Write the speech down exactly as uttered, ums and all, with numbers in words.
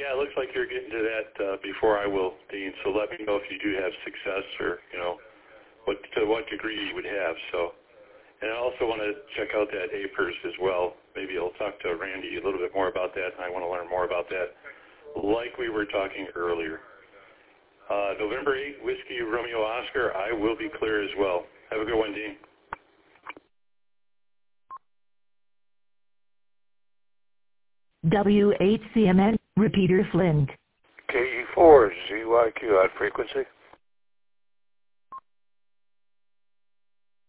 Yeah, it looks like you're getting to that uh, before I will, Dean. So let me know if you do have success, or you know, what to what degree you would have. So, and I also want to check out that A P E R S as well. Maybe I'll talk to Randy a little bit more about that. I want to learn more about that, like we were talking earlier. Uh, November eighth, Whiskey Romeo Oscar. I will be clear as well. Have a good one, Dean. W eight C M N, repeater Flint. K E four, Z Y Q, odd frequency.